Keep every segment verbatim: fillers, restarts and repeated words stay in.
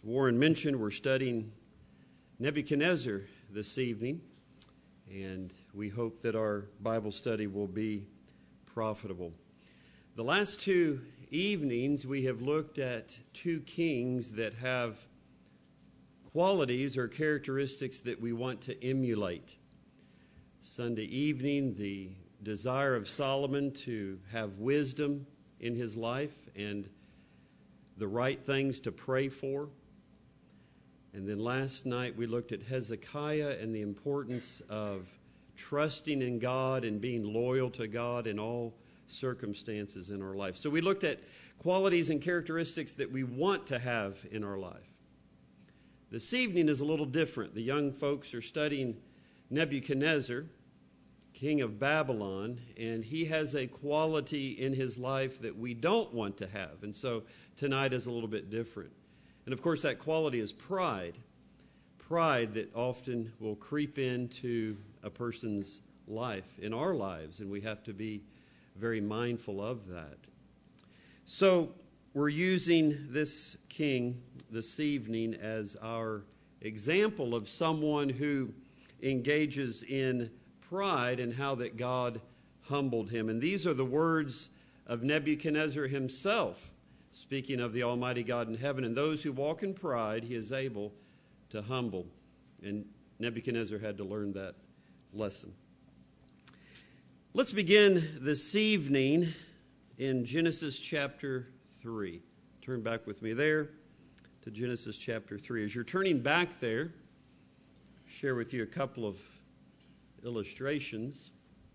Warren mentioned, we're studying Nebuchadnezzar this evening, and we hope that our Bible study will be profitable. The last two evenings, we have looked at two kings that have qualities or characteristics that we want to emulate. Sunday evening, the desire of Solomon to have wisdom in his life and the right things to pray for. And then last night we looked at Hezekiah and the importance of trusting in God and being loyal to God in all circumstances in our life. So we looked at qualities and characteristics that we want to have in our life. This evening is a little different. The young folks are studying Nebuchadnezzar, king of Babylon, and he has a quality in his life that we don't want to have. And so tonight is a little bit different. And of course, that quality is pride. Pride that often will creep into a person's life, in our lives, and we have to be very mindful of that. So we're using this king this evening as our example of someone who engages in pride and how that God humbled him. And these are the words of Nebuchadnezzar himself, speaking of the Almighty God in heaven. And those who walk in pride, he is able to humble. And Nebuchadnezzar had to learn that lesson. Let's begin this evening in Genesis chapter three. Turn back with me there to Genesis chapter three. As you're turning back there, share with you a couple of illustrations.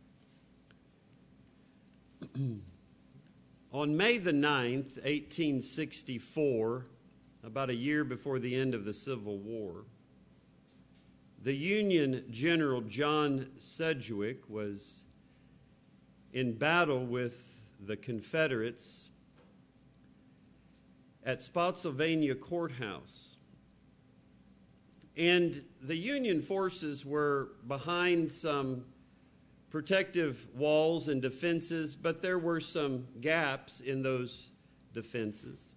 On May the ninth, eighteen sixty-four, about a year before the end of the Civil War, the Union General John Sedgwick was in battle with the Confederates at Spotsylvania Courthouse. And the Union forces were behind some protective walls and defenses, but there were some gaps in those defenses.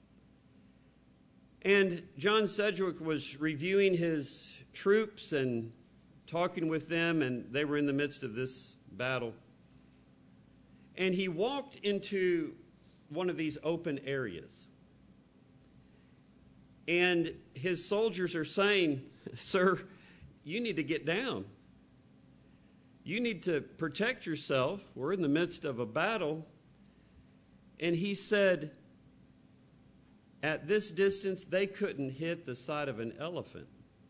And John Sedgwick was reviewing his troops and talking with them, and they were in the midst of this battle. And he walked into one of these open areas. And his soldiers are saying, "Sir, you need to get down. You need to protect yourself. We're in the midst of a battle." And he said, at this distance, they couldn't hit the side of an elephant.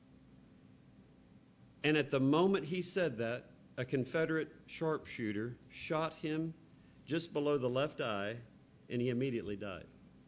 And at the moment he said that, a Confederate sharpshooter shot him just below the left eye, and he immediately died.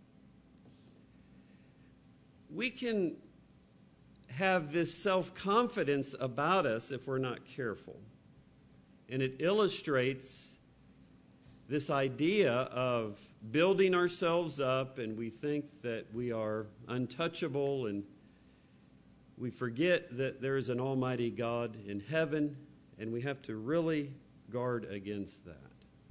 We can have this self-confidence about us if we're not careful. And it illustrates this idea of building ourselves up, and we think that we are untouchable, and we forget that there is an almighty God in heaven, and we have to really guard against that.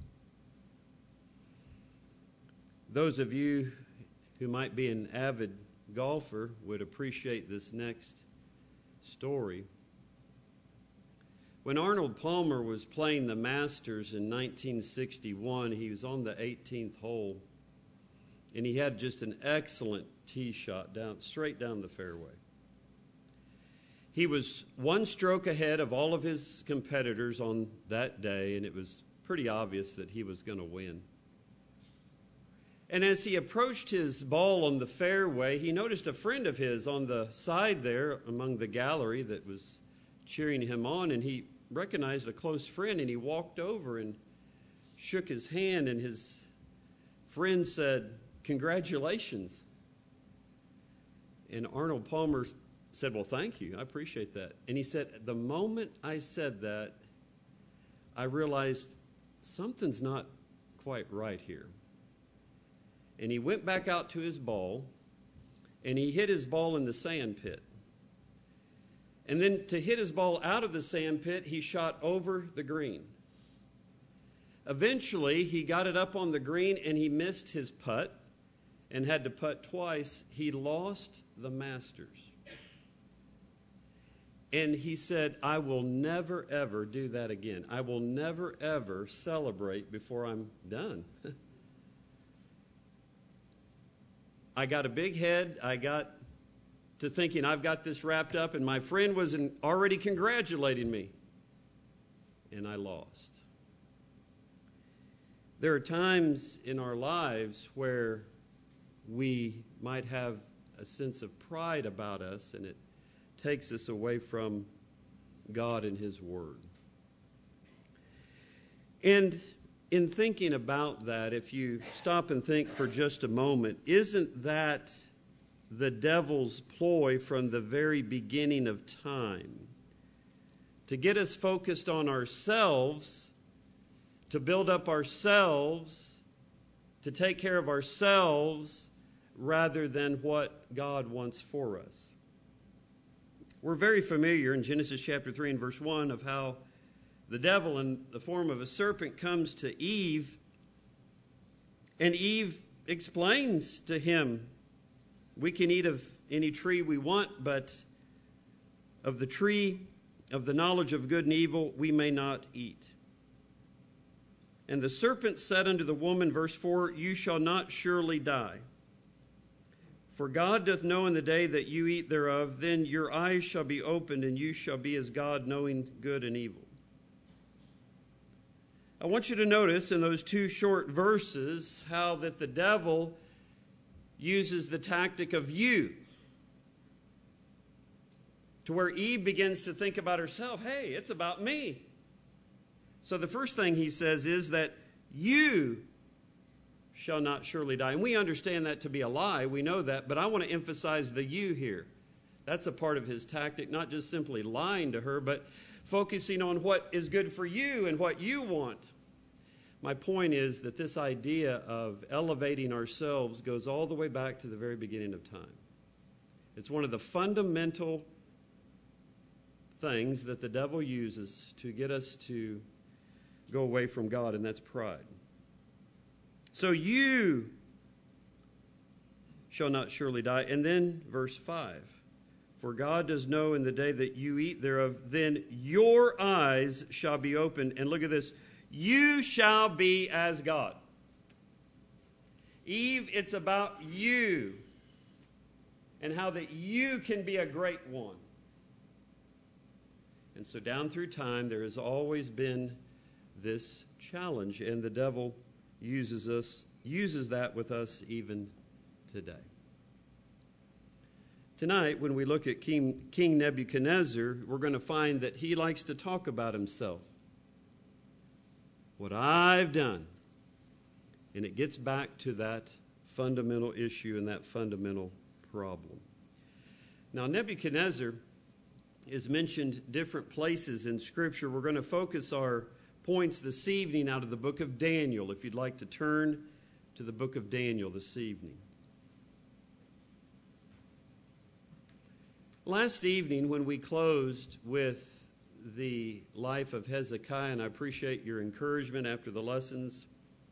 Those of you who might be an avid golfer would appreciate this next story. When Arnold Palmer was playing the Masters in nineteen sixty-one, he was on the eighteenth hole, and he had just an excellent tee shot down, straight down the fairway. He was one stroke ahead of all of his competitors on that day, and it was pretty obvious that he was going to win. And as he approached his ball on the fairway, he noticed a friend of his on the side there among the gallery that was cheering him on, and he recognized a close friend, and he walked over and shook his hand, and his friend said, "Congratulations." And Arnold Palmer said, "Well, thank you. I appreciate that." And he said, "The moment I said that, I realized something's not quite right here." And he went back out to his ball, and he hit his ball in the sand pit. And then to hit his ball out of the sand pit, he shot over the green. Eventually, he got it up on the green, and he missed his putt. and had to putt twice, he lost the Masters. And he said, I will never, ever do that again. I will never, ever celebrate before I'm done. I got a big head. I got to thinking I've got this wrapped up, and my friend was in, already congratulating me. And I lost. There are times in our lives where we might have a sense of pride about us, and it takes us away from God and His Word. And in thinking about that, if you stop and think for just a moment, isn't that the devil's ploy from the very beginning of time? To get us focused on ourselves, to build up ourselves, to take care of ourselves, rather than what God wants for us. We're very familiar in Genesis chapter three and verse one of how the devil in the form of a serpent comes to Eve, and Eve explains to him, we can eat of any tree we want, but of the tree of the knowledge of good and evil we may not eat. And the serpent said unto the woman, verse four, you shall not surely die. For God doth know in the day that you eat thereof, then your eyes shall be opened, and you shall be as God, knowing good and evil. I want you to notice in those two short verses how that the devil uses the tactic of you. To where Eve begins to think about herself, hey, it's about me. So the first thing he says is that you shall not surely die. And we understand that to be a lie. We know that. But I want to emphasize the you here. That's a part of his tactic, not just simply lying to her, but focusing on what is good for you and what you want. My point is that this idea of elevating ourselves goes all the way back to the very beginning of time. It's one of the fundamental things that the devil uses to get us to go away from God, and that's pride. So you shall not surely die. And then verse five, for God does know in the day that you eat thereof, then your eyes shall be opened. And look at this, you shall be as God. Eve, it's about you and how that you can be a great one. And so down through time, there has always been this challenge, and the devil uses us, uses that with us even today. Tonight, when we look at King, King Nebuchadnezzar, we're going to find that he likes to talk about himself. What I've done. And it gets back to that fundamental issue and that fundamental problem. Now, Nebuchadnezzar is mentioned different places in Scripture. We're going to focus our points this evening out of the book of Daniel, if you'd like to turn to the book of Daniel this evening. Last evening, when we closed with the life of Hezekiah, and I appreciate your encouragement after the lessons,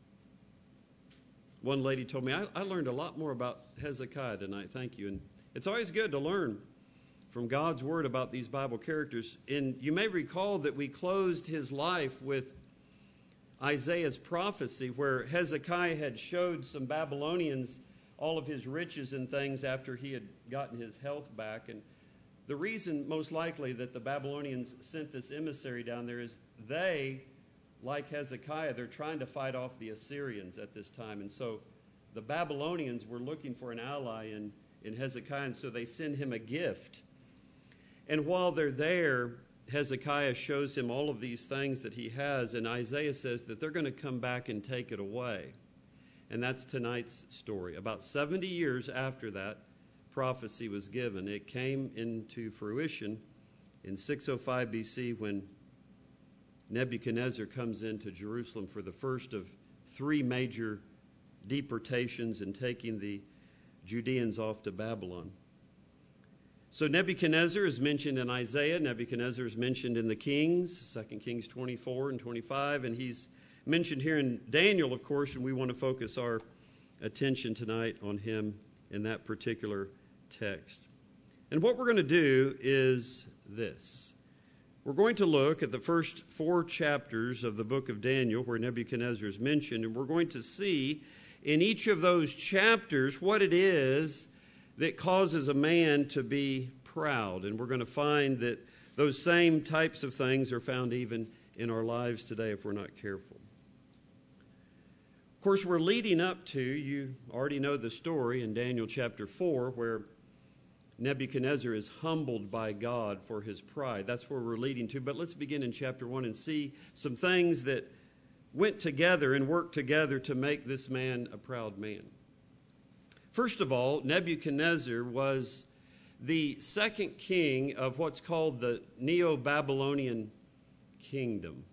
one lady told me, I, I learned a lot more about Hezekiah tonight. Thank you. And it's always good to learn from God's Word about these Bible characters. And you may recall that we closed his life with Isaiah's prophecy, where Hezekiah had showed some Babylonians all of his riches and things after he had gotten his health back. And the reason, most likely, that the Babylonians sent this emissary down there is they, like Hezekiah, they're trying to fight off the Assyrians at this time. And so the Babylonians were looking for an ally in, in Hezekiah, and so they send him a gift. And while they're there, Hezekiah shows him all of these things that he has, and Isaiah says that they're going to come back and take it away. And that's tonight's story. About seventy years after that prophecy was given, it came into fruition in six oh five B C when Nebuchadnezzar comes into Jerusalem for the first of three major deportations and taking the Judeans off to Babylon. So Nebuchadnezzar is mentioned in Isaiah. Nebuchadnezzar is mentioned in the Kings, Second Kings twenty-four and twenty-five. And he's mentioned here in Daniel, of course, and we want to focus our attention tonight on him in that particular text. And what we're going to do is this. We're going to look at the first four chapters of the book of Daniel where Nebuchadnezzar is mentioned, and we're going to see in each of those chapters what it is that causes a man to be proud. And we're going to find that those same types of things are found even in our lives today if we're not careful. Of course, we're leading up to, you already know the story in Daniel chapter four, where Nebuchadnezzar is humbled by God for his pride. That's where we're leading to. But let's begin in chapter one and see some things that went together and worked together to make this man a proud man. First of all, Nebuchadnezzar was the second king of what's called the Neo-Babylonian kingdom.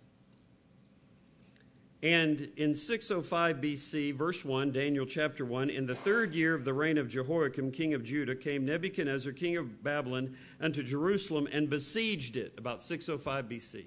And in six oh five B C, verse one, Daniel chapter one, in the third year of the reign of Jehoiakim, king of Judah, came Nebuchadnezzar, king of Babylon, unto Jerusalem and besieged it, about six oh five B C.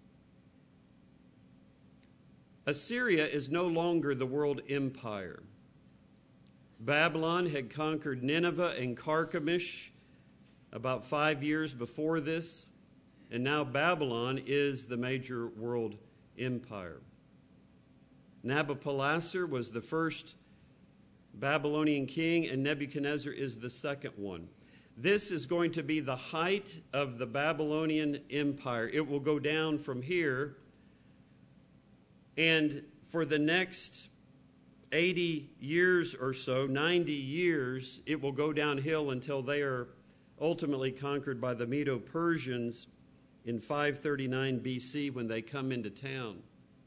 Assyria is no longer the world empire. Babylon had conquered Nineveh and Carchemish about five years before this, and now Babylon is the major world empire. Nabopolassar was the first Babylonian king, and Nebuchadnezzar is the second one. This is going to be the height of the Babylonian empire. It will go down from here, and for the next eighty years or so, ninety years, it will go downhill until they are ultimately conquered by the Medo-Persians in five thirty-nine B C when they come into town.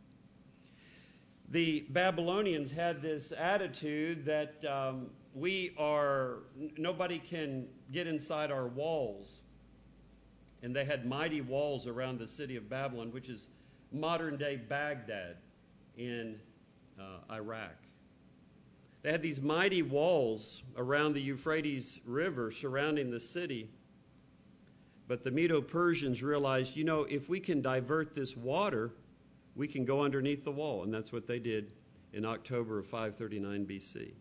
The Babylonians had this attitude that um, we are, nobody can get inside our walls. And they had mighty walls around the city of Babylon, which is modern-day Baghdad in uh, Iraq. They had these mighty walls around the Euphrates River surrounding the city. But the Medo-Persians realized, you know, if we can divert this water, we can go underneath the wall. And that's what they did in October of five thirty-nine B C.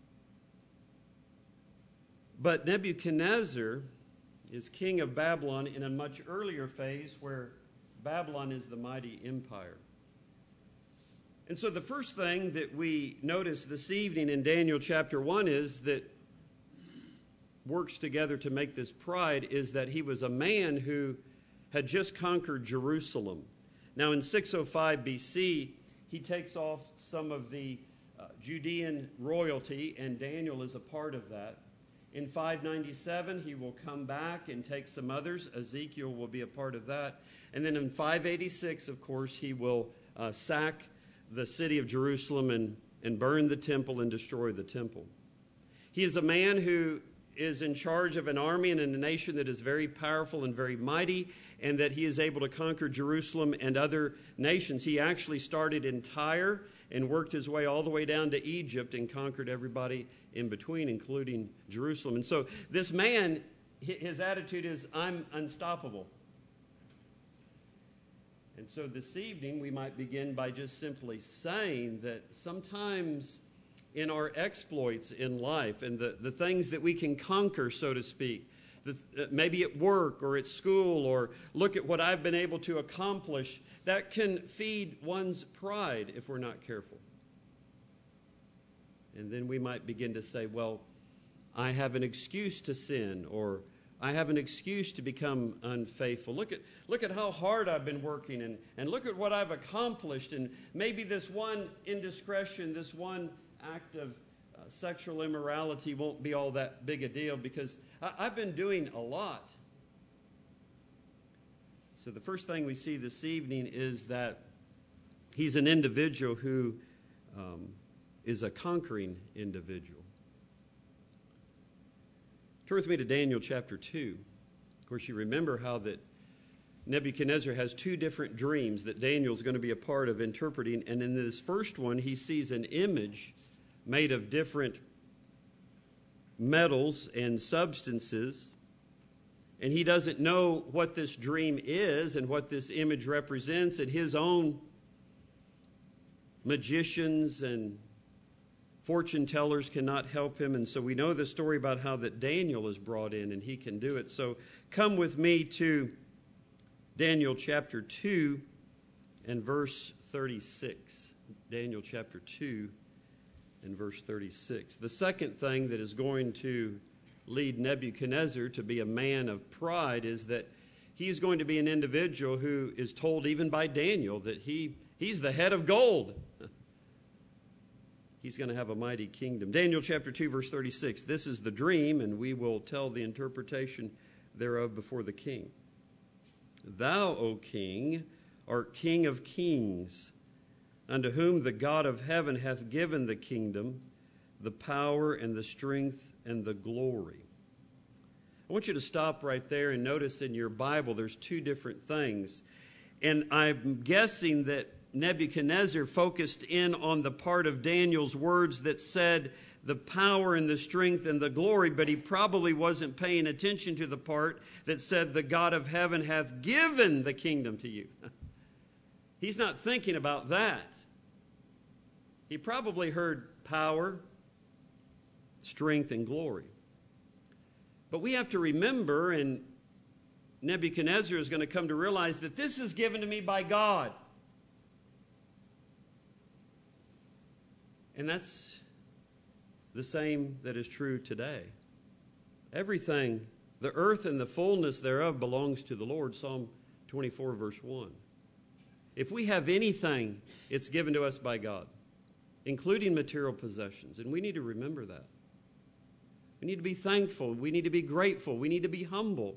But Nebuchadnezzar is king of Babylon in a much earlier phase where Babylon is the mighty empire. And so the first thing that we notice this evening in Daniel chapter one is that works together to make this pride is that he was a man who had just conquered Jerusalem. Now in six oh five B C, he takes off some of the uh, Judean royalty, and Daniel is a part of that. In five ninety-seven, he will come back and take some others. Ezekiel will be a part of that. And then in five eighty-six, of course, he will uh, sack the city of Jerusalem and, and burn the temple and destroy the temple. He is a man who is in charge of an army and in a nation that is very powerful and very mighty, and that he is able to conquer Jerusalem and other nations. He actually started in Tyre and worked his way all the way down to Egypt and conquered everybody in between, including Jerusalem. And so this man, his attitude is, I'm unstoppable. And so this evening we might begin by just simply saying that sometimes in our exploits in life and the, the things that we can conquer, so to speak, the, maybe at work or at school, or look at what I've been able to accomplish, that can feed one's pride if we're not careful. And then we might begin to say, well, I have an excuse to sin, or I have an excuse to become unfaithful. Look at look at how hard I've been working, and, and look at what I've accomplished, and maybe this one indiscretion, this one act of uh, sexual immorality won't be all that big a deal because I, I've been doing a lot. So the first thing we see this evening is that he's an individual who um, is a conquering individual. Turn with me to Daniel chapter two. Of course, you remember how that Nebuchadnezzar has two different dreams that Daniel's going to be a part of interpreting. And in this first one, he sees an image made of different metals and substances. And he doesn't know what this dream is and what this image represents. And his own magicians and Fortune tellers cannot help him. And so we know the story about how that Daniel is brought in and he can do it. So come with me to Daniel chapter two and verse thirty-six. Daniel chapter two and verse thirty-six. The second thing that is going to lead Nebuchadnezzar to be a man of pride is that he is going to be an individual who is told even by Daniel that he, he's the head of gold. He's going to have a mighty kingdom. Daniel chapter two, verse thirty-six. This is the dream, and we will tell the interpretation thereof before the king. Thou, O king, art King of kings, unto whom the God of heaven hath given the kingdom, the power and the strength and the glory. I want you to stop right there and notice in your Bible there's two different things. And I'm guessing that Nebuchadnezzar focused in on the part of Daniel's words that said the power and the strength and the glory, but he probably wasn't paying attention to the part that said the God of heaven hath given the kingdom to you. He's not thinking about that. He probably heard power, strength, and glory. But we have to remember, and Nebuchadnezzar is going to come to realize that this is given to me by God. And that's the same that is true today. Everything, the earth and the fullness thereof belongs to the Lord, Psalm twenty-four, verse one. If we have anything, it's given to us by God, including material possessions. And we need to remember that. We need to be thankful. We need to be grateful. We need to be humble.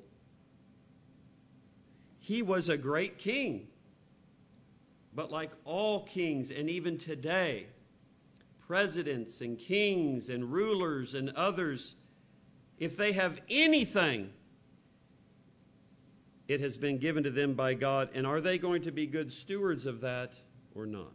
He was a great king. But like all kings, and even today, presidents and kings and rulers and others, if they have anything, it has been given to them by God. And are they going to be good stewards of that or not?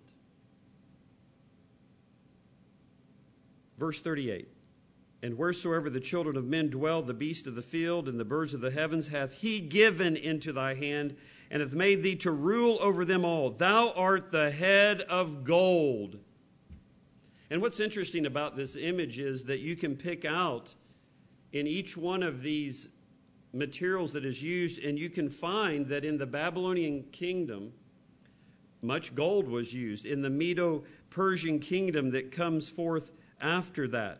Verse thirty-eight. And wheresoever the children of men dwell, the beast of the field and the birds of the heavens hath he given into thy hand, and hath made thee to rule over them all. Thou art the head of gold. And what's interesting about this image is that you can pick out in each one of these materials that is used, and you can find that in the Babylonian kingdom, much gold was used. In the Medo-Persian kingdom that comes forth after that,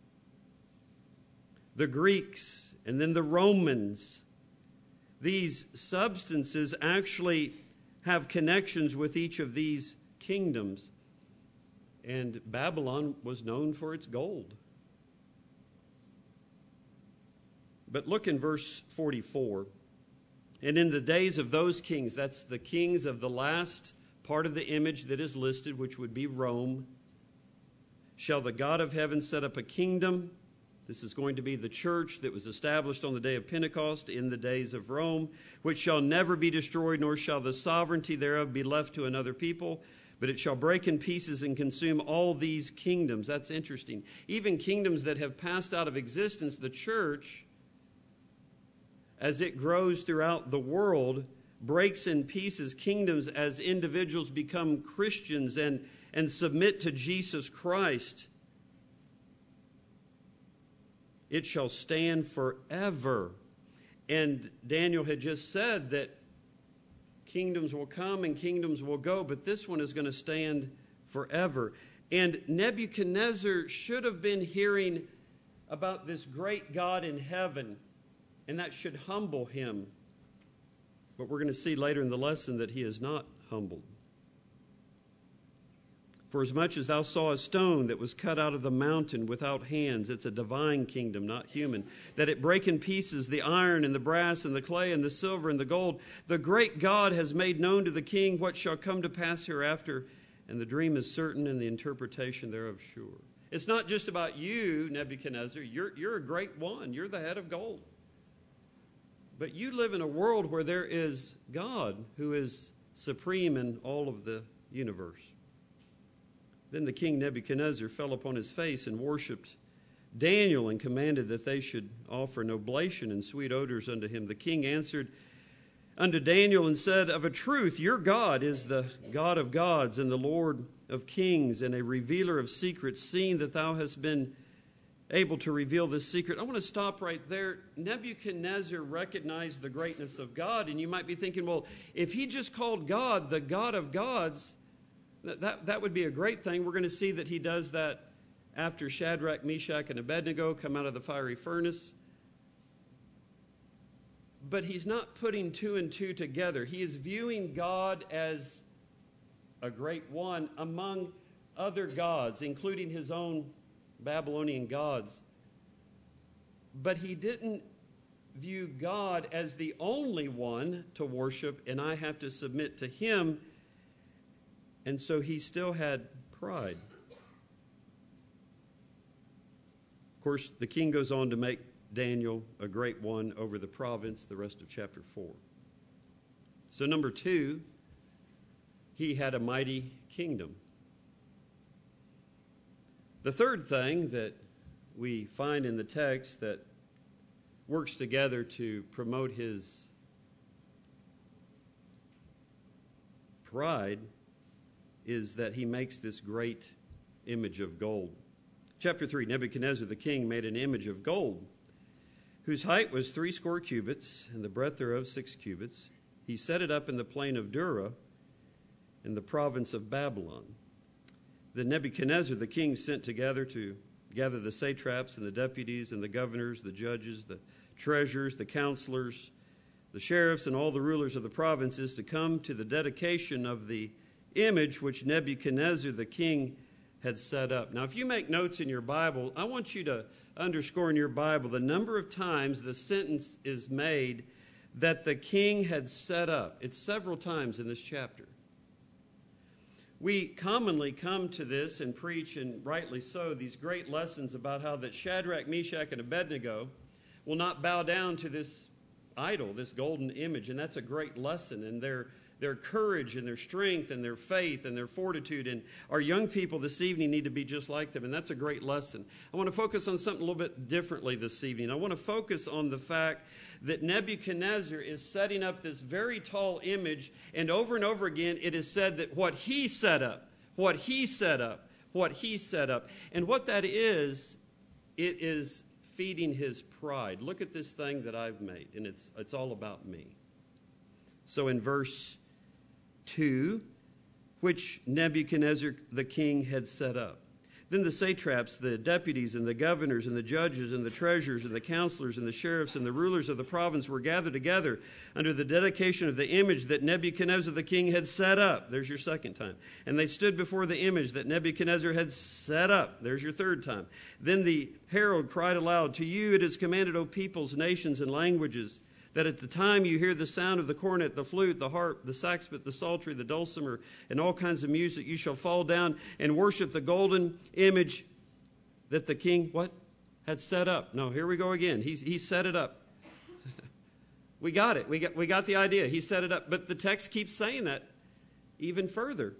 the Greeks, and then the Romans, these substances actually have connections with each of these kingdoms. And Babylon was known for its gold. But look in verse forty-four. And in the days of those kings, that's the kings of the last part of the image that is listed, which would be Rome, shall the God of heaven set up a kingdom. This is going to be the church that was established on the day of Pentecost in the days of Rome, which shall never be destroyed, nor shall the sovereignty thereof be left to another people, but it shall break in pieces and consume all these kingdoms. That's interesting. Even kingdoms that have passed out of existence, the church, as it grows throughout the world, breaks in pieces kingdoms as individuals become Christians and, and submit to Jesus Christ. It shall stand forever. And Daniel had just said that kingdoms will come and kingdoms will go, but this one is going to stand forever. And Nebuchadnezzar should have been hearing about this great God in heaven, and that should humble him. But we're going to see later in the lesson that he is not humbled. For as much as thou saw a stone that was cut out of the mountain without hands, it's a divine kingdom, not human, that it break in pieces the iron and the brass and the clay and the silver and the gold, the great God has made known to the king what shall come to pass hereafter, and the dream is certain and the interpretation thereof sure. It's not just about you, Nebuchadnezzar. You're, you're a great one. You're the head of gold. But you live in a world where there is God who is supreme in all of the universe. Then the king Nebuchadnezzar fell upon his face and worshipped Daniel and commanded that they should offer an oblation and sweet odors unto him. The king answered unto Daniel and said, of a truth, your God is the God of gods and the Lord of kings and a revealer of secrets, seeing that thou hast been able to reveal this secret. I want to stop right there. Nebuchadnezzar recognized the greatness of God, and you might be thinking, well, if he just called God the God of gods, that, that, that would be a great thing. We're going to see that he does that after Shadrach, Meshach, and Abednego come out of the fiery furnace. But he's not putting two and two together. He is viewing God as a great one among other gods, including his own Babylonian gods. But he didn't view God as the only one to worship, and I have to submit to him. And so he still had pride. Of course, the king goes on to make Daniel a great one over the province, the rest of chapter four. So number two, he had a mighty kingdom. The third thing that we find in the text that works together to promote his pride is that he makes this great image of gold. Chapter three, Nebuchadnezzar the king made an image of gold, whose height was threescore cubits, and the breadth thereof six cubits. He set it up in the plain of Dura, in the province of Babylon. Then Nebuchadnezzar the king sent together to gather the satraps and the deputies and the governors, the judges, the treasurers, the counselors, the sheriffs, and all the rulers of the provinces to come to the dedication of the image which Nebuchadnezzar the king had set up. Now, if you make notes in your Bible, I want you to underscore in your Bible the number of times the sentence is made that the king had set up. It's several times in this chapter. We commonly come to this and preach, and rightly so, these great lessons about how that Shadrach, Meshach, and Abednego will not bow down to this idol, this golden image, and that's a great lesson, and their their courage and their strength and their faith and their fortitude, and our young people this evening need to be just like them, and that's a great lesson. I want to focus on something a little bit differently this evening. I want to focus on the fact that Nebuchadnezzar is setting up this very tall image, and over and over again it is said that what he set up, what he set up, what he set up, and what that is, it is feeding his pride. Look at this thing that I've made, and it's it's all about me. So in verse two, which Nebuchadnezzar the king had set up. Then the satraps, the deputies, and the governors, and the judges, and the treasurers, and the counselors, and the sheriffs, and the rulers of the province were gathered together under the dedication of the image that Nebuchadnezzar the king had set up. There's your second time. And they stood before the image that Nebuchadnezzar had set up. There's your third time. Then the herald cried aloud, "To you it is commanded, O peoples, nations, and languages, that at the time you hear the sound of the cornet, the flute, the harp, the saxput, the psaltery, the dulcimer, and all kinds of music, you shall fall down and worship the golden image that the king, what? Had set up." No, here we go again. He's, he set it up. We got it. We got, we got the idea. He set it up. But the text keeps saying that even further.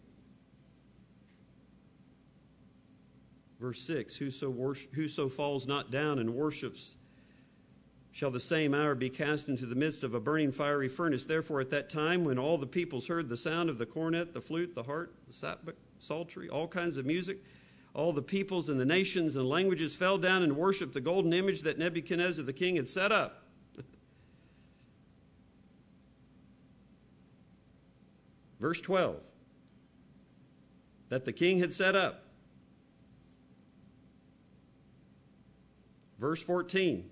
Verse six, whoso, worship, whoso falls not down and worships shall the same hour be cast into the midst of a burning fiery furnace. Therefore, at that time, when all the peoples heard the sound of the cornet, the flute, the harp, the sackbut, psaltery, all kinds of music, all the peoples and the nations and languages fell down and worshipped the golden image that Nebuchadnezzar the king had set up. Verse twelve, that the king had set up. Verse fourteen,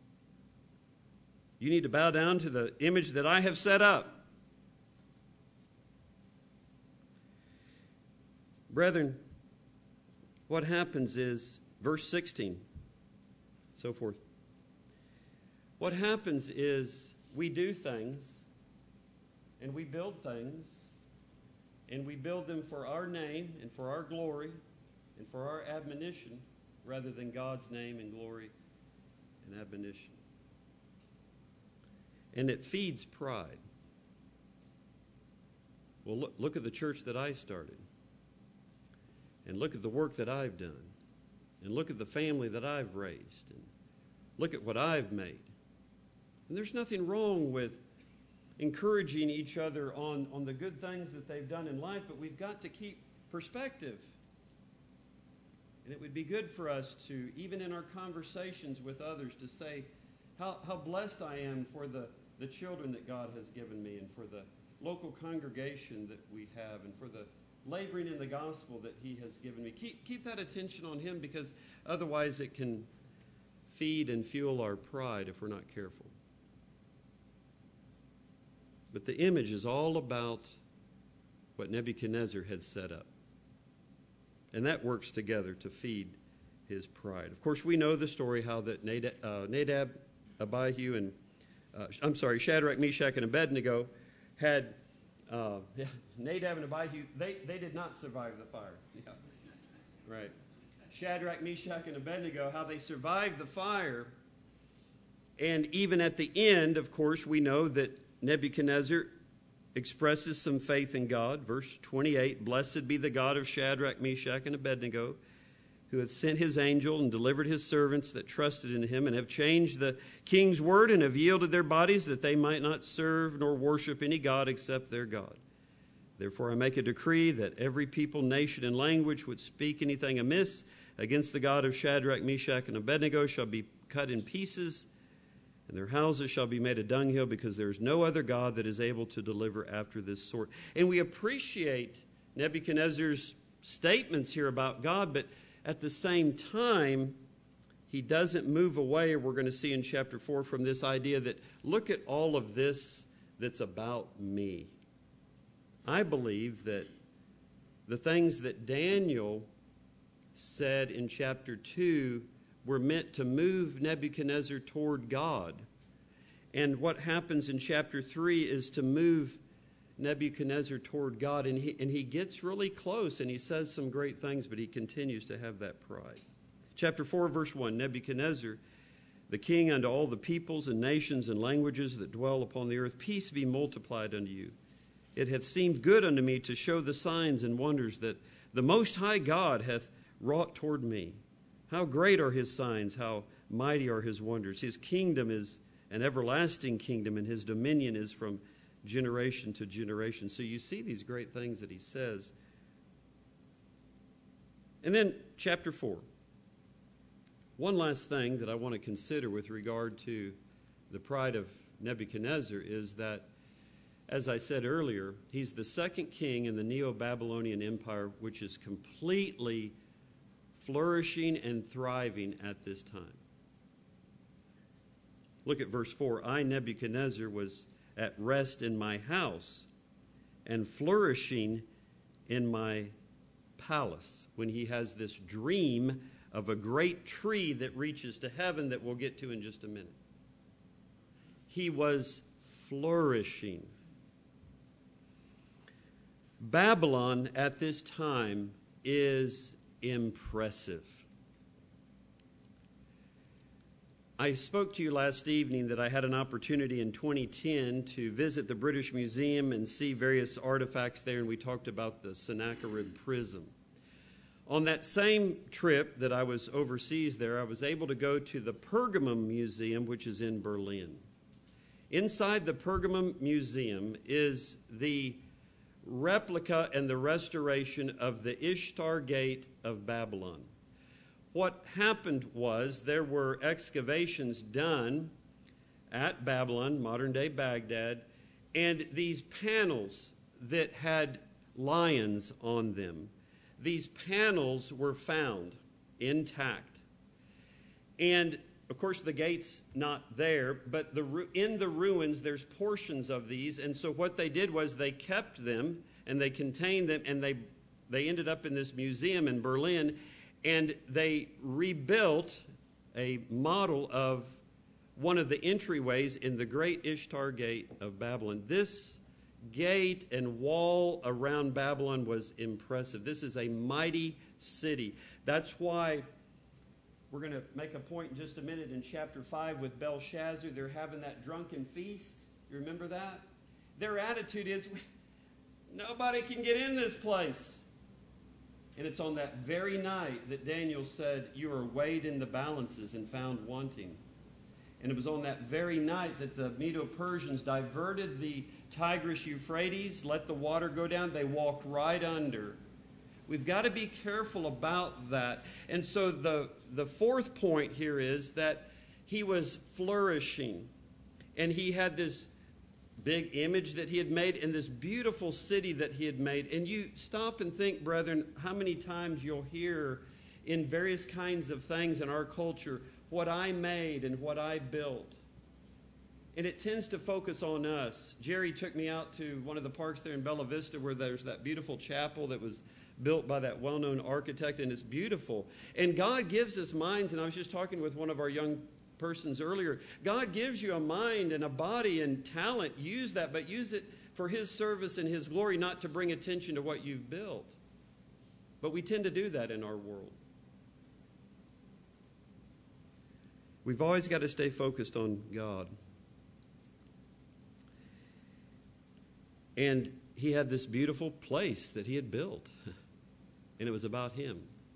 you need to bow down to the image that I have set up. Brethren, what happens is, verse sixteen, so forth. What happens is we do things and we build things and we build them for our name and for our glory and for our admonition rather than God's name and glory and admonition. And it feeds pride. Well, look, look at the church that I started. And look at the work that I've done. And look at the family that I've raised. And look at what I've made. And there's nothing wrong with encouraging each other on, on the good things that they've done in life, but we've got to keep perspective. And it would be good for us to, even in our conversations with others, to say how, how blessed I am for the, the children that God has given me, and for the local congregation that we have, and for the laboring in the gospel that he has given me. Keep, keep that attention on him, because otherwise it can feed and fuel our pride if we're not careful. But the image is all about what Nebuchadnezzar had set up. And that works together to feed his pride. Of course, we know the story how that Nadab, uh, Nadab Abihu, and, uh, I'm sorry, Shadrach, Meshach, and Abednego had, uh, yeah, Nadab and Abihu, they, they did not survive the fire. Yeah, right. Shadrach, Meshach, and Abednego, how they survived the fire. And even at the end, of course, we know that Nebuchadnezzar expresses some faith in God. Verse twenty-eight, blessed be the God of Shadrach, Meshach, and Abednego, who hath sent his angel and delivered his servants that trusted in him, and have changed the king's word, and have yielded their bodies that they might not serve nor worship any god except their God. Therefore I make a decree that every people, nation, and language which speak anything amiss against the God of Shadrach, Meshach, and Abednego shall be cut in pieces, and their houses shall be made a dunghill, because there is no other God that is able to deliver after this sort. And we appreciate Nebuchadnezzar's statements here about God, but at the same time, he doesn't move away, we're going to see in chapter four, from this idea that, look at all of this that's about me. I believe that the things that Daniel said in chapter two were meant to move Nebuchadnezzar toward God. And what happens in chapter three is to move Nebuchadnezzar toward God. And he, and he gets really close, and he says some great things, but he continues to have that pride. Chapter four, verse one, Nebuchadnezzar, the king unto all the peoples and nations and languages that dwell upon the earth, peace be multiplied unto you. It hath seemed good unto me to show the signs and wonders that the Most High God hath wrought toward me. How great are his signs, how mighty are his wonders. His kingdom is an everlasting kingdom, and his dominion is from generation to generation. So you see these great things that he says. And then chapter four. One last thing that I want to consider with regard to the pride of Nebuchadnezzar is that, as I said earlier, he's the second king in the Neo-Babylonian Empire, which is completely flourishing and thriving at this time. Look at verse four. I, Nebuchadnezzar, was at rest in my house and flourishing in my palace. When he has this dream of a great tree that reaches to heaven that we'll get to in just a minute. He was flourishing. Babylon at this time is impressive. I spoke to you last evening that I had an opportunity in twenty ten to visit the British Museum and see various artifacts there, and we talked about the Sennacherib Prism. On that same trip that I was overseas there, I was able to go to the Pergamum Museum, which is in Berlin. Inside the Pergamum Museum is the replica and the restoration of the Ishtar Gate of Babylon. What happened was there were excavations done at Babylon, modern-day Baghdad, and these panels that had lions on them, these panels were found intact. And, of course, the gate's not there, but the, in the ruins there's portions of these, and so what they did was they kept them, and they contained them, and they, they ended up in this museum in Berlin. And they rebuilt a model of one of the entryways in the great Ishtar Gate of Babylon. This gate and wall around Babylon was impressive. This is a mighty city. That's why we're going to make a point in just a minute in chapter five with Belshazzar. They're having that drunken feast. You remember that? Their attitude is, nobody can get in this place. And it's on that very night that Daniel said, you are weighed in the balances and found wanting. And it was on that very night that the Medo-Persians diverted the Tigris-Euphrates, let the water go down. They walked right under. We've got to be careful about that. And so the, the fourth point here is that he was flourishing. And he had this big image that he had made in this beautiful city that he had made. And you stop and think, brethren, how many times you'll hear in various kinds of things in our culture, what I made and what I built. And it tends to focus on us. Jerry took me out to one of the parks there in Bella Vista where there's that beautiful chapel that was built by that well-known architect, and it's beautiful. And God gives us minds, and I was just talking with one of our young persons earlier. God gives you a mind and a body and talent. Use that, but use it for His service and His glory, not to bring attention to what you've built. But we tend to do that in our world. We've always got to stay focused on God. And he had this beautiful place that he had built, and it was about him.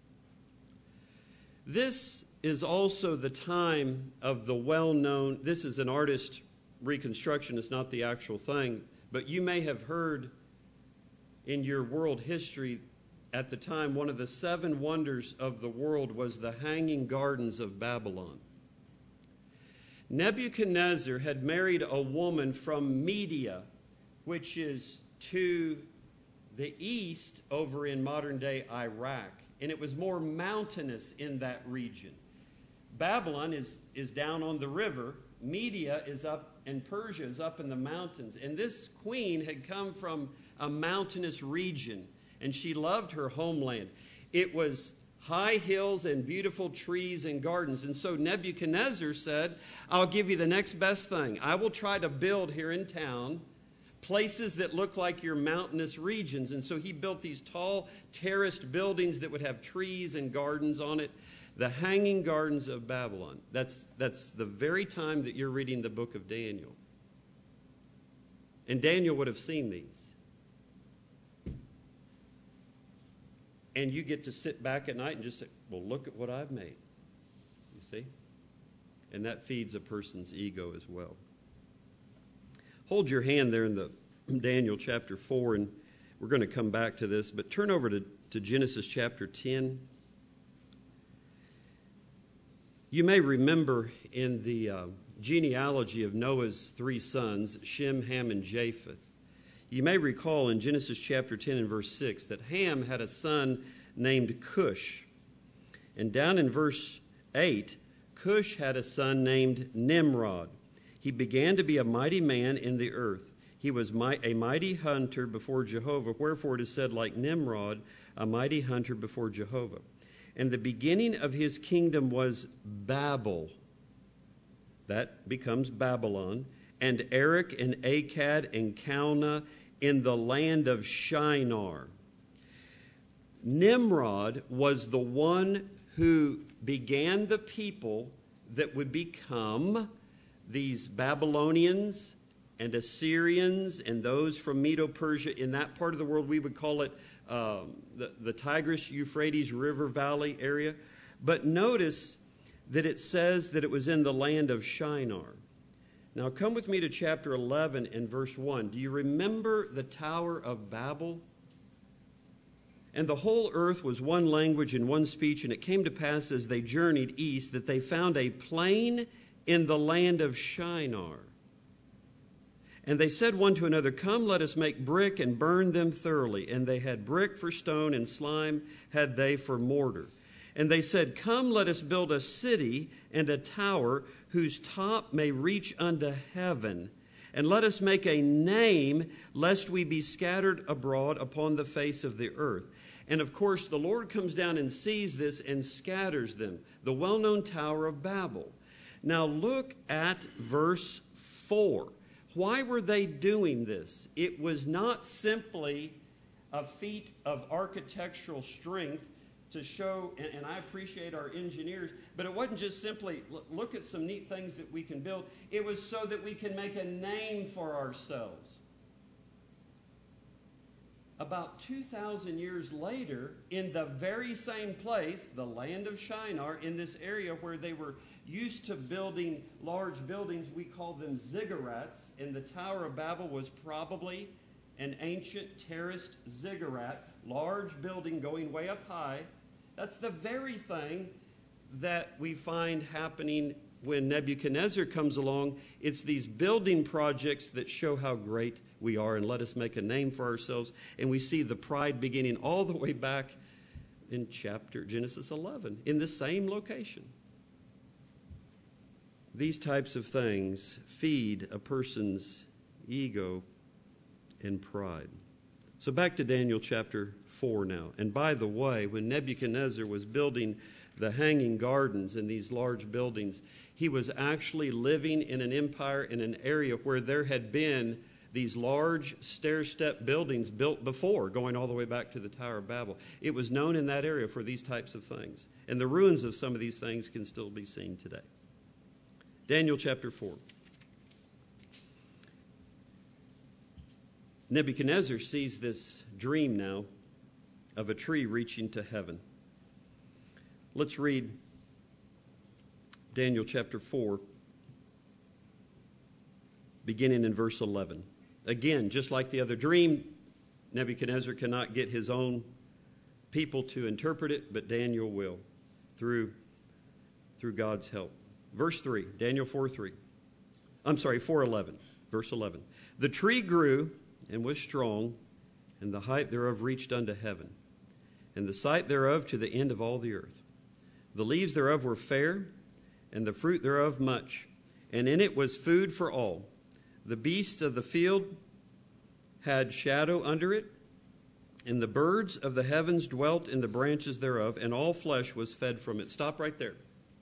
This is also the time of the well-known, this is an artist reconstruction, it's not the actual thing, but you may have heard in your world history at the time, one of the seven wonders of the world was the Hanging Gardens of Babylon. Nebuchadnezzar had married a woman from Media, which is to the east over in modern-day Iraq. And it was more mountainous in that region. Babylon is, is down on the river. Media is up, and Persia is up in the mountains. And this queen had come from a mountainous region, and she loved her homeland. It was high hills and beautiful trees and gardens. And so Nebuchadnezzar said, I'll give you the next best thing. I will try to build here in town places that look like your mountainous regions. And so he built these tall terraced buildings that would have trees and gardens on it. The Hanging Gardens of Babylon. That's, that's the very time that you're reading the book of Daniel. And Daniel would have seen these. And you get to sit back at night and just say, well, look at what I've made. You see? And that feeds a person's ego as well. Hold your hand there in the Daniel chapter four, and we're going to come back to this, but turn over to, to Genesis chapter ten. You may remember in the uh, genealogy of Noah's three sons, Shem, Ham, and Japheth, you may recall in Genesis chapter ten and verse six that Ham had a son named Cush. And down in verse eight, Cush had a son named Nimrod. He began to be a mighty man in the earth. He was a mighty hunter before Jehovah. Wherefore it is said, like Nimrod, a mighty hunter before Jehovah. And the beginning of his kingdom was Babel. That becomes Babylon. And Erech and Akkad and Calneh in the land of Shinar. Nimrod was the one who began the people that would become these Babylonians and Assyrians and those from Medo-Persia. In that part of the world, we would call it um, the, the Tigris-Euphrates River Valley area. But notice that it says that it was in the land of Shinar. Now come with me to chapter eleven and verse one. Do you remember the Tower of Babel? And the whole earth was one language and one speech, and it came to pass as they journeyed east that they found a plain in the land of Shinar. And they said one to another, come, let us make brick and burn them thoroughly. And they had brick for stone, and slime had they for mortar. And they said, come, let us build a city and a tower whose top may reach unto heaven. And let us make a name, lest we be scattered abroad upon the face of the earth. And of course, the Lord comes down and sees this and scatters them. The well-known Tower of Babel. Now look at verse four. Why were they doing this? It was not simply a feat of architectural strength to show, and, and I appreciate our engineers, but it wasn't just simply, look at some neat things that we can build. It was so that we can make a name for ourselves. About two thousand years later, in the very same place, the land of Shinar, in this area where they were used to building large buildings, we call them ziggurats, and the Tower of Babel was probably an ancient terraced ziggurat large building going way up high. That's the very thing that we find happening when Nebuchadnezzar comes along. It's these building projects that show how great we are and let us make a name for ourselves. And we see the pride beginning all the way back in chapter Genesis eleven, in the same location. These types of things feed a person's ego and pride. So back to Daniel chapter four now. And by the way, when Nebuchadnezzar was building the hanging gardens and these large buildings, he was actually living in an empire in an area where there had been these large stair-step buildings built before, going all the way back to the Tower of Babel. It was known in that area for these types of things. And the ruins of some of these things can still be seen today. Daniel chapter four. Nebuchadnezzar sees this dream now of a tree reaching to heaven. Let's read Daniel chapter four, beginning in verse eleven. Again, just like the other dream, Nebuchadnezzar cannot get his own people to interpret it, but Daniel will through, through God's help. Verse three, Daniel four three. I'm sorry, four eleven, verse eleven. The tree grew and was strong, and the height thereof reached unto heaven, and the sight thereof to the end of all the earth. The leaves thereof were fair, and the fruit thereof much, and in it was food for all. The beasts of the field had shadow under it, and the birds of the heavens dwelt in the branches thereof, and all flesh was fed from it. Stop right there.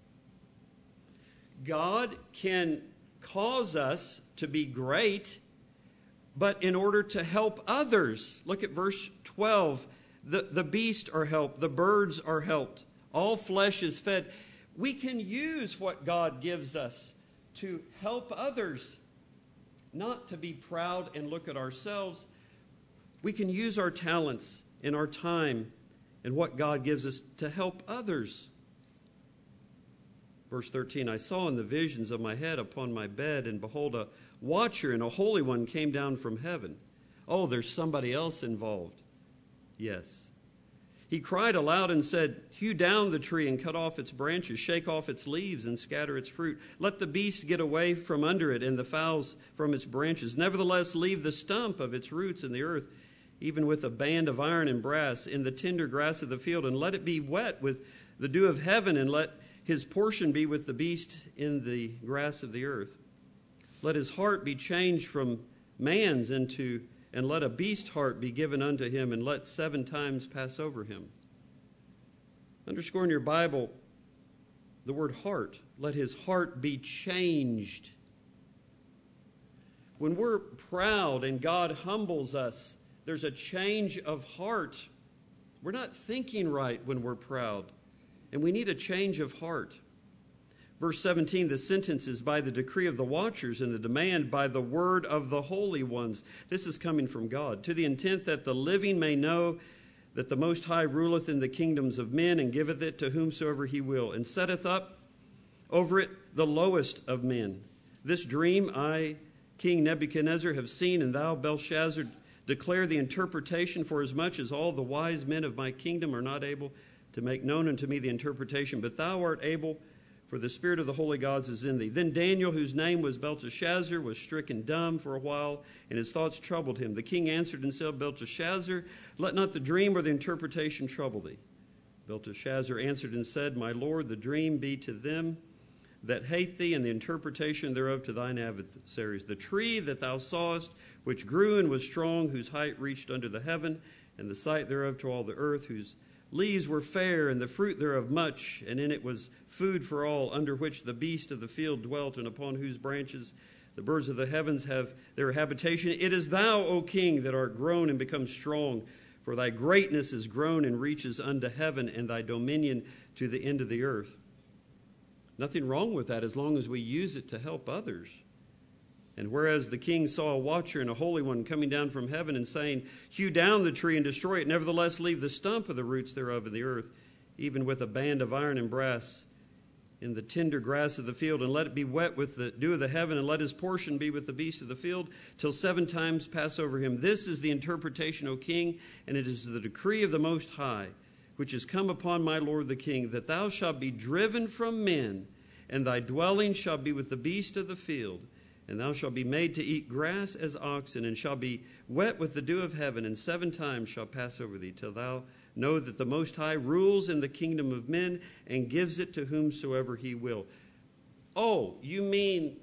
God can cause us to be great, but in order to help others. Look at verse twelve. The, the beasts are helped. The birds are helped. All flesh is fed. We can use what God gives us to help others, not to be proud and look at ourselves. We can use our talents and our time and what God gives us to help others. Verse thirteen, I saw in the visions of my head upon my bed, and behold, a watcher and a holy one came down from heaven. Oh, there's somebody else involved. Yes. He cried aloud and said, hew down the tree and cut off its branches, shake off its leaves and scatter its fruit. Let the beasts get away from under it and the fowls from its branches. Nevertheless, leave the stump of its roots in the earth, even with a band of iron and brass, in the tender grass of the field, and let it be wet with the dew of heaven, and let his portion be with the beast in the grass of the earth. Let his heart be changed from man's into, and let a beast heart be given unto him, and let seven times pass over him. Underscore in your Bible the word heart. Let his heart be changed. When we're proud and God humbles us, there's a change of heart. We're not thinking right when we're proud, and we need a change of heart. Verse seventeen, the sentence is by the decree of the watchers, and the demand by the word of the holy ones. This is coming from God, to the intent that the living may know that the Most High ruleth in the kingdoms of men, and giveth it to whomsoever he will, and setteth up over it the lowest of men. This dream I, King Nebuchadnezzar, have seen, and thou, Belshazzar, declare the interpretation, for as much as all the wise men of my kingdom are not able to make known unto me the interpretation, but thou art able, for the spirit of the holy gods is in thee. Then Daniel, whose name was Belteshazzar, was stricken dumb for a while, and his thoughts troubled him. The king answered and said, Belteshazzar, let not the dream or the interpretation trouble thee. Belteshazzar answered and said, My lord, the dream be to them that hate thee, and the interpretation thereof to thine adversaries. The tree that thou sawest, which grew and was strong, whose height reached unto the heaven, and the sight thereof to all the earth, whose leaves were fair, and the fruit thereof much, and in it was food for all, under which the beast of the field dwelt, and upon whose branches the birds of the heavens have their habitation. It is thou, O king, that art grown and become strong, for thy greatness is grown and reaches unto heaven, and thy dominion to the end of the earth. Nothing wrong with that as long as we use it to help others. And whereas the king saw a watcher and a holy one coming down from heaven and saying, hew down the tree and destroy it, nevertheless leave the stump of the roots thereof in the earth, even with a band of iron and brass, in the tender grass of the field, and let it be wet with the dew of the heaven, and let his portion be with the beasts of the field, till seven times pass over him. This is the interpretation, O king, and it is the decree of the Most High, which is come upon my lord the king, that thou shalt be driven from men, and thy dwelling shall be with the beast of the field. And thou shalt be made to eat grass as oxen, and shall be wet with the dew of heaven, and seven times shall pass over thee, till thou know that the Most High rules in the kingdom of men, and gives it to whomsoever he will. Oh, you mean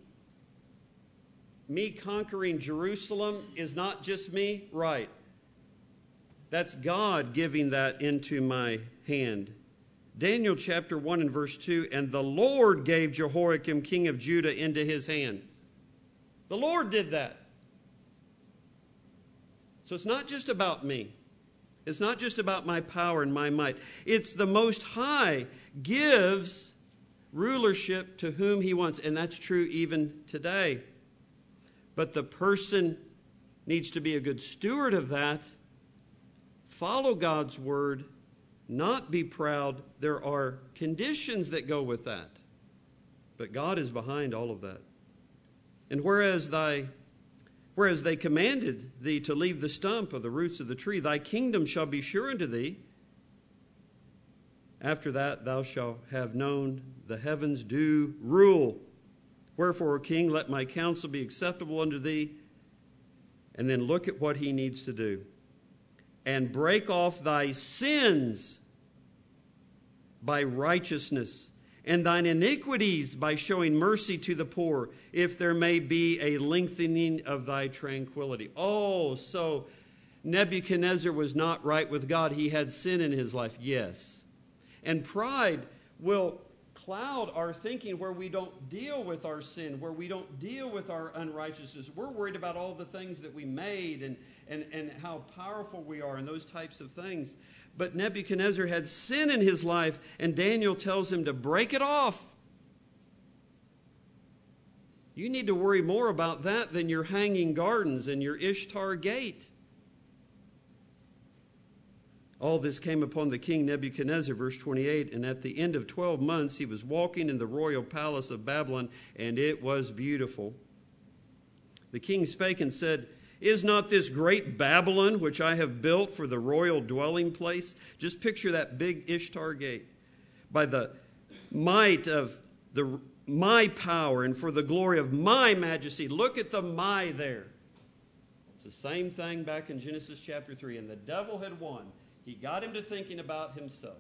me conquering Jerusalem is not just me? Right. That's God giving that into my hand. Daniel chapter one and verse two, and the Lord gave Jehoiakim king of Judah into his hand. The Lord did that. So it's not just about me. It's not just about my power and my might. It's the Most High gives rulership to whom he wants. And that's true even today. But the person needs to be a good steward of that. Follow God's word. Not be proud. There are conditions that go with that. But God is behind all of that. And whereas thy, whereas they commanded thee to leave the stump of the roots of the tree, thy kingdom shall be sure unto thee. After that thou shalt have known the heavens do rule. Wherefore, O king, let my counsel be acceptable unto thee. And then look at what he needs to do. And break off thy sins by righteousness, and thine iniquities by showing mercy to the poor, if there may be a lengthening of thy tranquility. Oh, so Nebuchadnezzar was not right with God. He had sin in his life, yes. And pride will cloud our thinking where we don't deal with our sin, where we don't deal with our unrighteousness. We're worried about all the things that we made and, and, and how powerful we are and those types of things. But Nebuchadnezzar had sin in his life, and Daniel tells him to break it off. You need to worry more about that than your hanging gardens and your Ishtar gate. All this came upon the king Nebuchadnezzar, verse twenty-eight, and at the end of twelve months he was walking in the royal palace of Babylon, and it was beautiful. The king spake and said, Is not this great Babylon, which I have built for the royal dwelling place? Just picture that big Ishtar gate. By the might of the my power and for the glory of my majesty. Look at the my there. It's the same thing back in Genesis chapter three. And the devil had won. He got him to thinking about himself.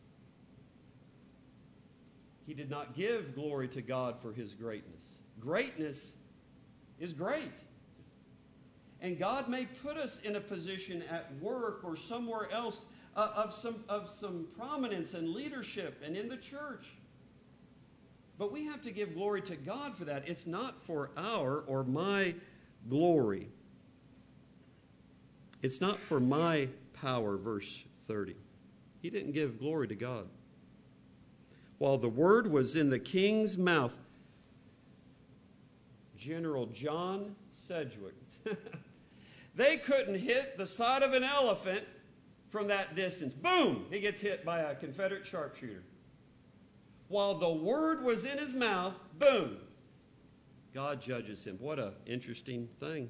He did not give glory to God for his greatness. Greatness is great. And God may put us in a position at work or somewhere else uh, of some of some prominence and leadership and in the church. But we have to give glory to God for that. It's not for our or my glory. It's not for my power, verse thirty. He didn't give glory to God. While the word was in the king's mouth, General John Sedgwick, they couldn't hit the side of an elephant from that distance. Boom! He gets hit by a Confederate sharpshooter. While the word was in his mouth, boom! God judges him. What an interesting thing.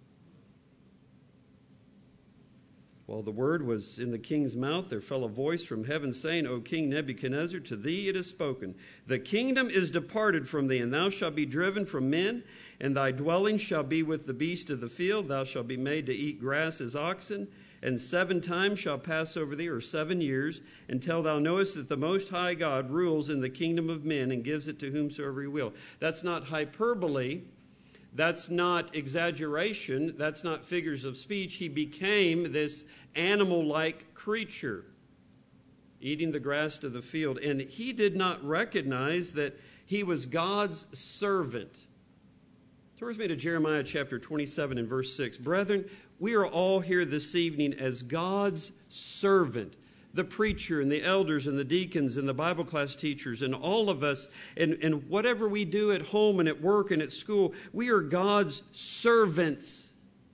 While the word was in the king's mouth, there fell a voice from heaven saying, O King Nebuchadnezzar, to thee it is spoken. The kingdom is departed from thee, and thou shalt be driven from men, and thy dwelling shall be with the beast of the field. Thou shalt be made to eat grass as oxen, and seven times shall pass over thee, or seven years, until thou knowest that the Most High God rules in the kingdom of men and gives it to whomsoever he will. That's not hyperbole. That's not exaggeration. That's not figures of speech. He became this animal-like creature, eating the grass of the field. And he did not recognize that he was God's servant. Turn with me to Jeremiah chapter twenty-seven and verse six. Brethren, we are all here this evening as God's servant. The preacher and the elders and the deacons and the Bible class teachers and all of us and, and whatever we do at home and at work and at school, we are God's servants.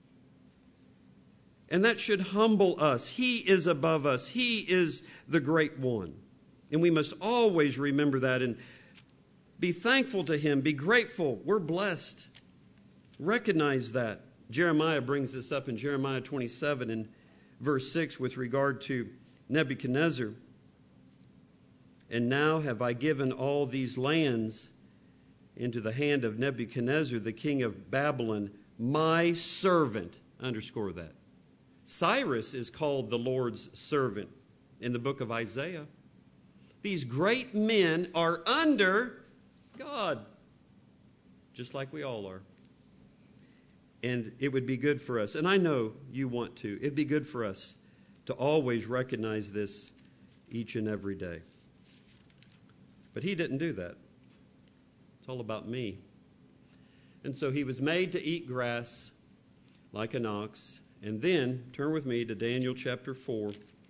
And that should humble us. He is above us. He is the great one. And we must always remember that. And Be thankful to him. Be grateful. We're blessed. Recognize that. Jeremiah brings this up in Jeremiah twenty-seven and verse six with regard to Nebuchadnezzar. And now have I given all these lands into the hand of Nebuchadnezzar, the king of Babylon, my servant. Underscore that. Cyrus is called the Lord's servant in the book of Isaiah. These great men are under God, just like we all are. And it would be good for us, and I know you want to, it'd be good for us to always recognize this each and every day. But he didn't do that. It's all about me. And so he was made to eat grass like an ox. And then, turn with me to Daniel chapter four.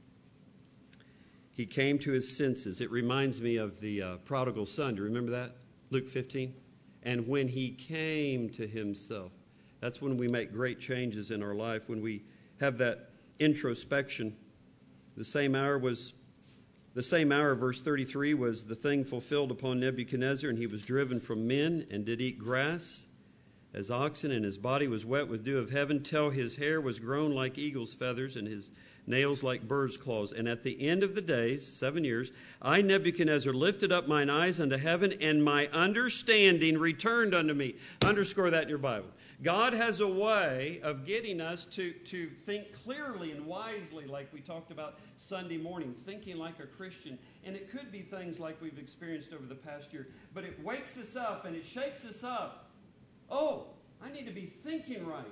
He came to his senses. It reminds me of the uh, prodigal son. Do you remember that? Luke fifteen. And when he came to himself. That's when we make great changes in our life, when we have that introspection. The same hour was, the same hour, verse thirty-three, was the thing fulfilled upon Nebuchadnezzar, and he was driven from men and did eat grass as oxen, and his body was wet with dew of heaven, till his hair was grown like eagle's feathers, and his nails like birds' claws. And at the end of the days, seven years, I, Nebuchadnezzar, lifted up mine eyes unto heaven, and my understanding returned unto me. Underscore that in your Bible. God has a way of getting us to, to think clearly and wisely, like we talked about Sunday morning, thinking like a Christian. And it could be things like we've experienced over the past year. But it wakes us up and it shakes us up. Oh, I need to be thinking right.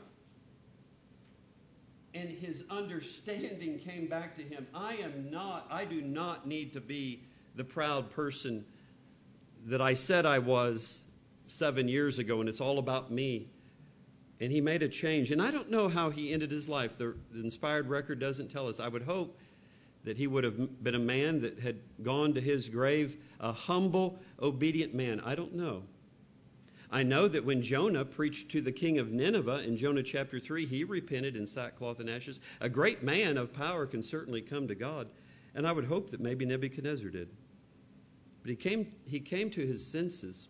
And his understanding came back to him. I am not, I do not need to be the proud person that I said I was seven years ago, and it's all about me. And he made a change. And I don't know how he ended his life. The, the inspired record doesn't tell us. I would hope that he would have been a man that had gone to his grave, a humble, obedient man. I don't know. I know that when Jonah preached to the king of Nineveh in Jonah chapter three, he repented in sackcloth and ashes. A great man of power can certainly come to God. And I would hope that maybe Nebuchadnezzar did. But he came, he came to his senses.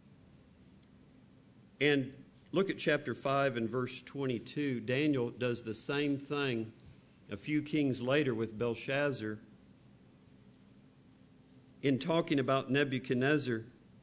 And look at chapter five and verse twenty-two. Daniel does the same thing a few kings later with Belshazzar. In talking about Nebuchadnezzar,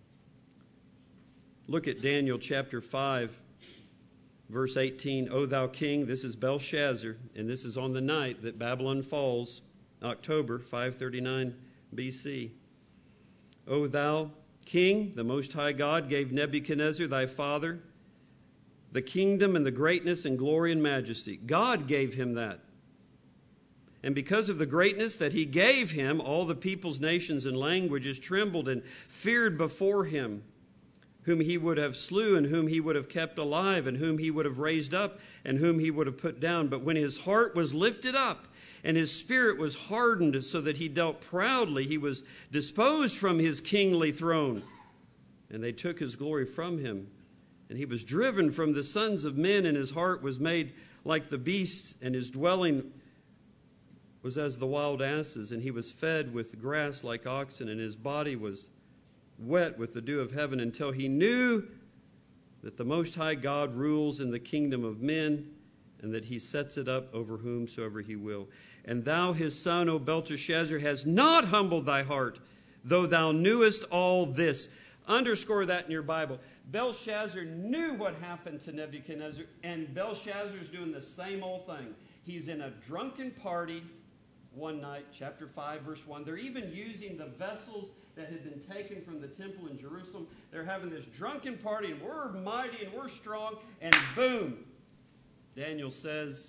look at Daniel chapter five, verse eighteen. O thou king, this is Belshazzar, and this is on the night that Babylon falls, October five thirty-nine B C. O thou king, the Most High God gave Nebuchadnezzar thy father the kingdom and the greatness and glory and majesty. God gave him that. And because of the greatness that he gave him, all the peoples, nations, and languages trembled and feared before him, whom he would have slew, and whom he would have kept alive, and whom he would have raised up, and whom he would have put down. But when his heart was lifted up, and his spirit was hardened so that he dealt proudly, he was disposed from his kingly throne, and they took his glory from him. And he was driven from the sons of men, and his heart was made like the beasts, and his dwelling was as the wild asses, and he was fed with grass like oxen, and his body was wet with the dew of heaven, until he knew that the Most High God rules in the kingdom of men, and that he sets it up over whomsoever he will. And thou, his son, O Belteshazzar, hast not humbled thy heart, though thou knewest all this. Underscore that in your Bible. Belshazzar knew what happened to Nebuchadnezzar, and Belshazzar's doing the same old thing. He's in a drunken party one night, chapter five, verse one. They're even using the vessels that had been taken from the temple in Jerusalem. They're having this drunken party, and we're mighty and we're strong, and boom, Daniel says,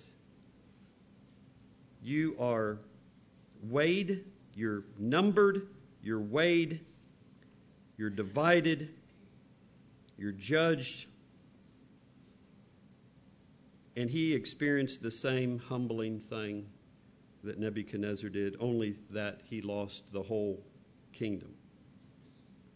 you are weighed, you're numbered, you're weighed, you're divided, you're judged. And he experienced the same humbling thing that Nebuchadnezzar did, only that he lost the whole kingdom.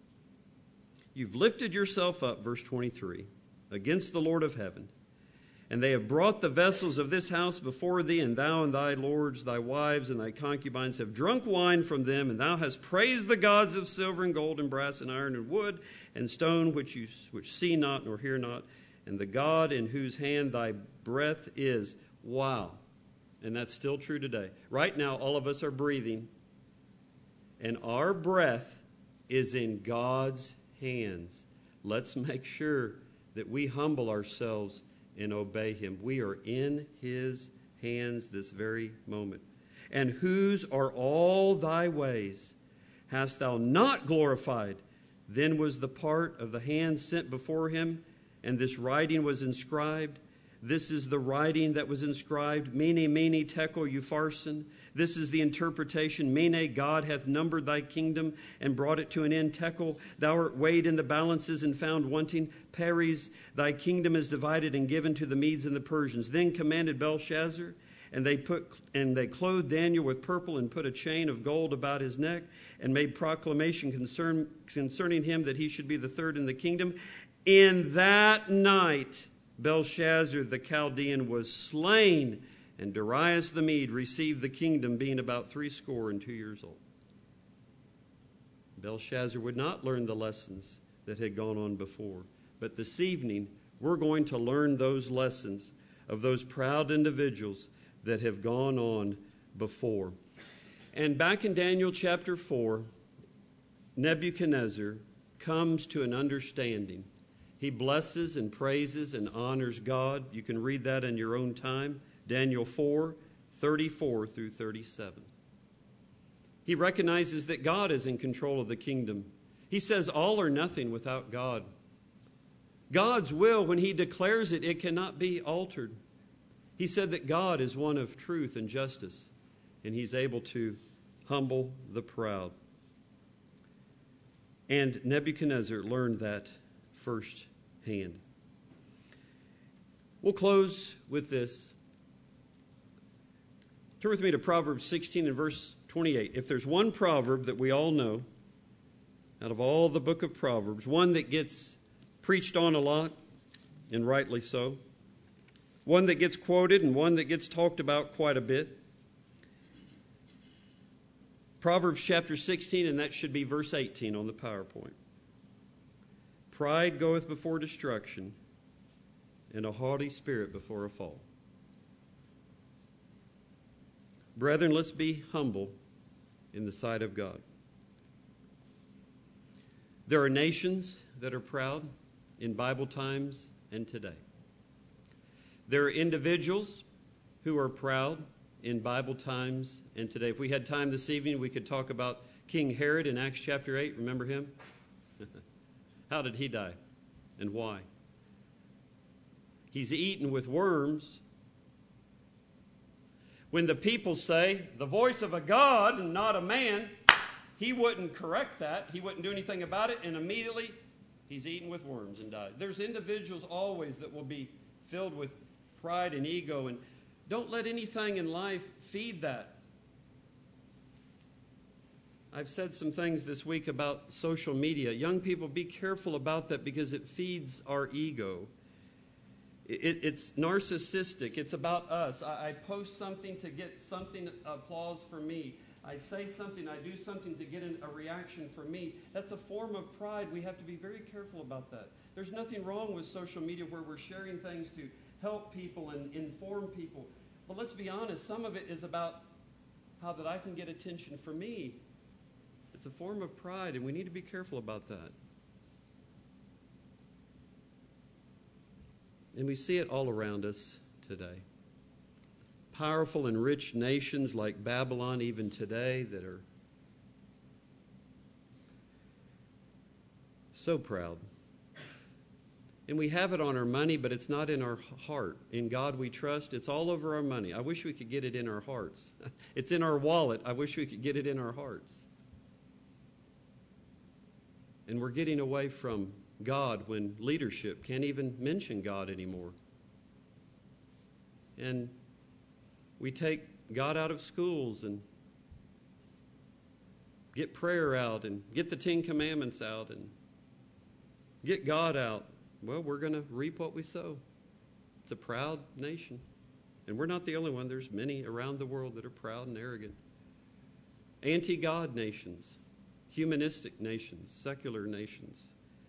You've lifted yourself up, verse twenty-three, against the Lord of heaven, And they have brought the vessels of this house before thee, and thou and thy lords, thy wives, and thy concubines have drunk wine from them, and thou hast praised the gods of silver and gold and brass and iron and wood and stone, which you which see not nor hear not, and the God in whose hand thy breath is. Wow. And that's still true today. Right now, all of us are breathing, and our breath is in God's hands. Let's make sure that we humble ourselves and obey him. We are in his hands this very moment. And whose are all thy ways? Hast thou not glorified? Then was the part of the hand sent before him, and this writing was inscribed. This is the writing that was inscribed, Mene, Mene, Tekel, Upharsin. This is the interpretation, Mene, God hath numbered thy kingdom and brought it to an end. Tekel, thou art weighed in the balances and found wanting. Peres, thy kingdom is divided and given to the Medes and the Persians. Then commanded Belshazzar, and they put and they clothed Daniel with purple and put a chain of gold about his neck and made proclamation concern, concerning him that he should be the third in the kingdom. In that night, Belshazzar the Chaldean was slain, and Darius the Mede received the kingdom, being about threescore and two years old. Belshazzar would not learn the lessons that had gone on before. But this evening, we're going to learn those lessons of those proud individuals that have gone on before. And back in Daniel chapter four, Nebuchadnezzar comes to an understanding. He blesses and praises and honors God. You can read that in your own time. Daniel four, thirty-four through thirty-seven. He recognizes that God is in control of the kingdom. He says all or nothing without God. God's will, when he declares it, it cannot be altered. He said that God is one of truth and justice, and he's able to humble the proud. And Nebuchadnezzar learned that firsthand. We'll close with this. Turn with me to Proverbs sixteen and verse twenty-eight. If there's one proverb that we all know, out of all the book of Proverbs, one that gets preached on a lot, and rightly so, one that gets quoted and one that gets talked about quite a bit, Proverbs chapter sixteen, and that should be verse eighteen on the PowerPoint. Pride goeth before destruction, and a haughty spirit before a fall. Brethren, let's be humble in the sight of God. There are nations that are proud in Bible times and today. There are individuals who are proud in Bible times and today. If we had time this evening, we could talk about King Herod in Acts chapter eight. Remember him? How did he die and why? He's eaten with worms. When the people say, the voice of a God and not a man, he wouldn't correct that. He wouldn't do anything about it, and immediately he's eaten with worms and died. There's individuals always that will be filled with pride and ego, and don't let anything in life feed that. I've said some things this week about social media. Young people, be careful about that because it feeds our ego. It, it's narcissistic. It's about us. I, I post something to get something, applause for me. I say something, I do something to get an, a reaction from me. That's a form of pride. We have to be very careful about that. There's nothing wrong with social media where we're sharing things to help people and inform people. But let's be honest, some of it is about how that I can get attention for me. It's a form of pride, and we need to be careful about that. And we see it all around us today. Powerful and rich nations like Babylon even today that are so proud. And we have it on our money, but it's not in our heart. In God we trust. It's all over our money. I wish we could get it in our hearts. It's in our wallet. I wish we could get it in our hearts. And we're getting away from God when leadership can't even mention God anymore. And we take God out of schools and get prayer out and get the Ten Commandments out and get God out. Well, we're going to reap what we sow. It's a proud nation. And we're not the only one. There's many around the world that are proud and arrogant. Anti-God nations, humanistic nations, secular nations.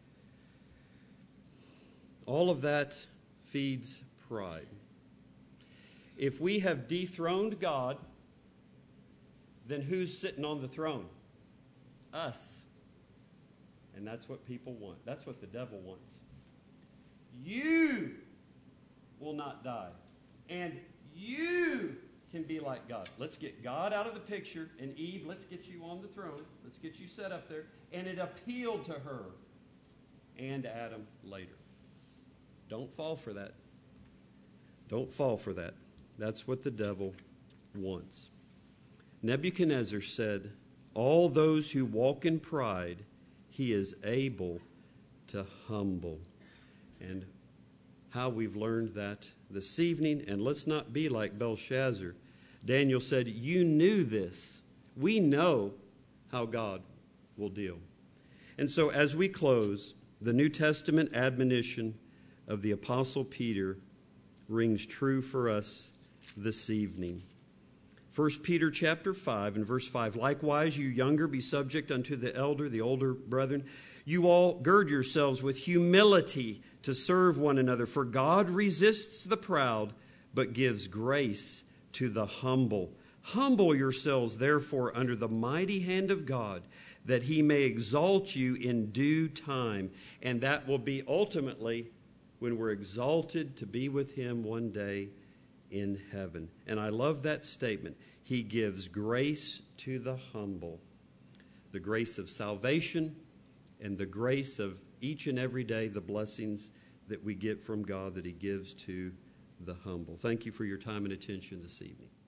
All of that feeds pride. If we have dethroned God, then who's sitting on the throne? Us. And that's what people want. That's what the devil wants. You will not die. And you can be like God. Let's get God out of the picture. And Eve, let's get you on the throne. Let's get you set up there. And it appealed to her and Adam later. Don't fall for that. Don't fall for that. That's what the devil wants. Nebuchadnezzar said, all those who walk in pride, he is able to humble. And how we've learned that this evening. And let's not be like Belshazzar. Daniel said, you knew this. We know how God will deal. And so as we close, the New Testament admonition of the Apostle Peter rings true for us this evening. First Peter chapter five and verse five, likewise, you younger, be subject unto the elder, the older brethren. You all gird yourselves with humility to serve one another. For God resists the proud, but gives grace to the humble. Humble yourselves, therefore, under the mighty hand of God, that he may exalt you in due time. And that will be ultimately when we're exalted to be with him one day in heaven. And I love that statement. He gives grace to the humble. The grace of salvation and the grace of each and every day, the blessings that we get from God that he gives to the humble. Thank you for your time and attention this evening.